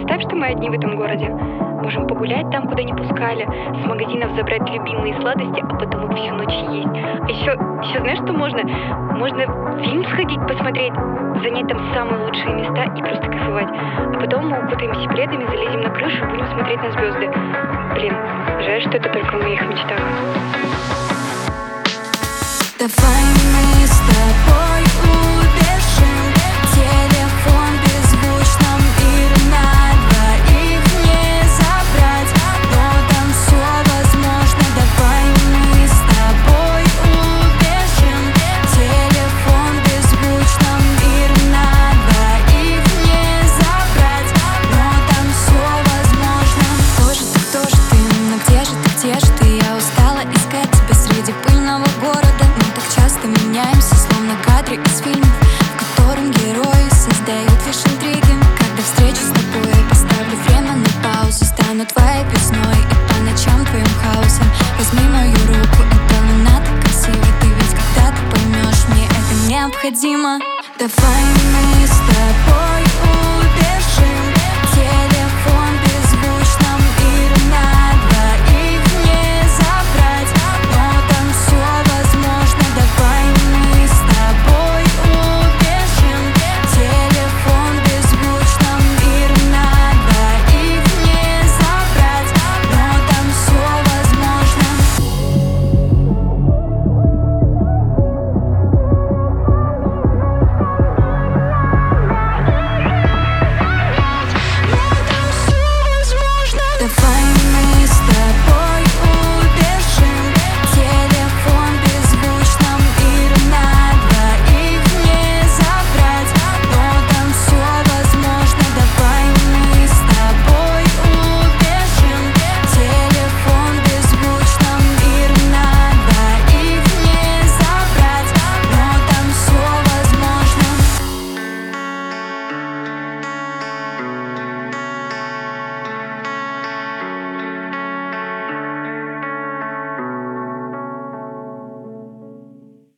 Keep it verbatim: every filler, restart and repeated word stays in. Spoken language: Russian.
представь, что мы одни в этом городе. Можем погулять там, куда не пускали, с магазинов забрать любимые сладости, а потом их всю ночь есть. А еще, еще знаешь, что можно? Можно фильм сходить посмотреть, занять там самые лучшие места и просто кайфовать. А потом мы укутаемся пледами, залезем на крышу и будем смотреть на звезды. Блин, жаль, что это только в моих мечтах. Давай мы с тобой убежим, телефон в беззвучном мире на двоих не забрать, но там все возможно. Давай мы с тобой убежим, телефон в беззвучном мире на двоих не забрать, но там все возможно. Кто же ты, кто же ты, но где же ты, где же ты? Я устала искать тебя среди пыльного города. Часто меняемся, словно кадры из фильмов, в котором герои создают лишь интриги. Когда встречу с тобой, я поставлю время на паузу, стану твоей весной и по ночам твоим хаосом. Возьми мою руку, это луна так красиво. Ты ведь когда-то поймешь, мне это необходимо. Давай мы с тобой